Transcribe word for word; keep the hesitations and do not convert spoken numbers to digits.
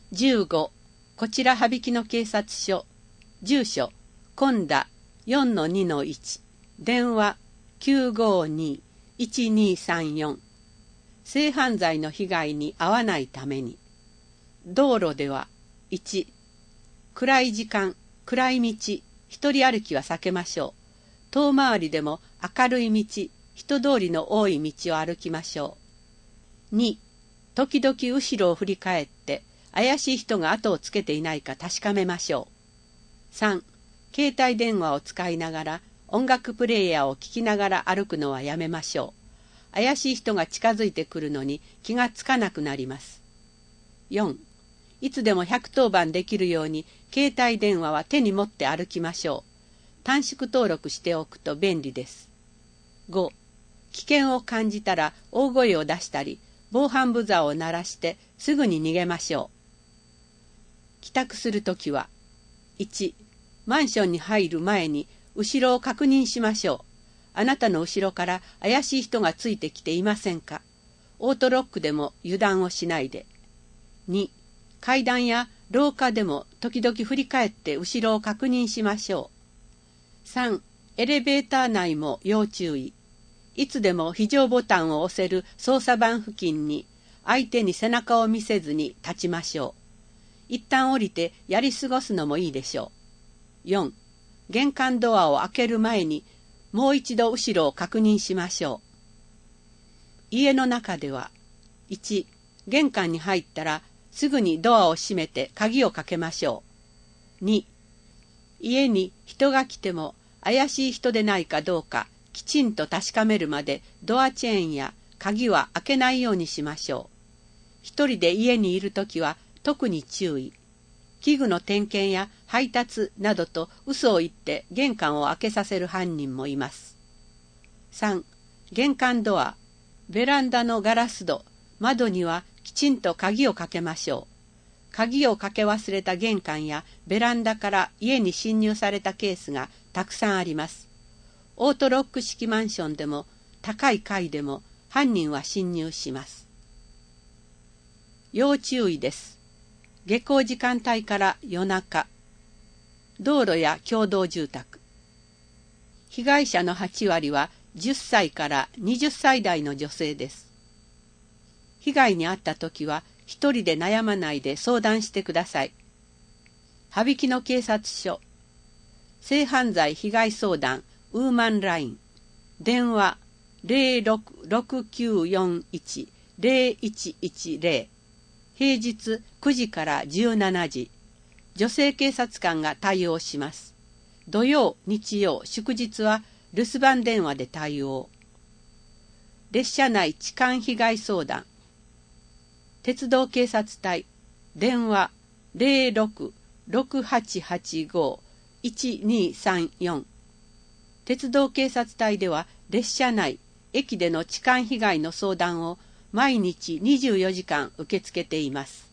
じゅうご、こちら羽曳野警察署、住所、今田 よんのにのいち、電話 きゅうごに いちにさんよん。性犯罪の被害に遭わないために。道路では、いち、暗い時間、暗い道、一人歩きは避けましょう。遠回りでも明るい道、人通りの多い道を歩きましょう。に、時々後ろを振り返って怪しい人が後をつけていないか確かめましょう。さん、携帯電話を使いながら音楽プレイヤーを聞きながら歩くのはやめましょう。怪しい人が近づいてくるのに気がつかなくなります。よん、いつでもひゃくとおばんできるように携帯電話は手に持って歩きましょう。短縮登録しておくと便利です。ご、危険を感じたら大声を出したり、防犯ブザーを鳴らしてすぐに逃げましょう。帰宅するときは、いち、マンションに入る前に後ろを確認しましょう。あなたの後ろから怪しい人がついてきていませんか。オートロックでも油断をしないで。に、階段や廊下でも時々振り返って後ろを確認しましょう。さん、エレベーター内も要注意。いつでも非常ボタンを押せる操作盤付近に相手に背中を見せずに立ちましょう。一旦降りてやり過ごすのもいいでしょう。よん、玄関ドアを開ける前にもう一度後ろを確認しましょう。家の中では、いち、玄関に入ったらすぐにドアを閉めて鍵をかけましょう。に、家に人が来ても怪しい人でないかどうかきちんと確かめるまでドアチェーンや鍵は開けないようにしましょう。一人で家にいるときは特に注意。器具の点検や配達などと嘘を言って玄関を開けさせる犯人もいます。さん、玄関ドア、ベランダのガラス戸、窓にはきちんと鍵をかけましょう。鍵をかけ忘れた玄関やベランダから家に侵入されたケースがたくさんあります。オートロック式マンションでも高い階でも犯人は侵入します。要注意です。下校時間帯から夜中。道路や共同住宅。被害者のはちわりはじゅっさいからはたち代の女性です。被害に遭ったときは一人で悩まないで相談してください。羽曳野警察署。性犯罪被害相談ウーマンライン。電話 ゼロろくろくきゅうよんいち ゼロいちいちゼロ。平日くじからじゅうしちじ。女性警察官が対応します。土曜、日曜、祝日は留守番電話で対応。列車内痴漢被害相談。鉄道警察隊。電話 ゼロろくろくはちはちご いちにさんよん。鉄道警察隊では列車内、駅での痴漢被害の相談を毎日にじゅうよじかん受け付けています。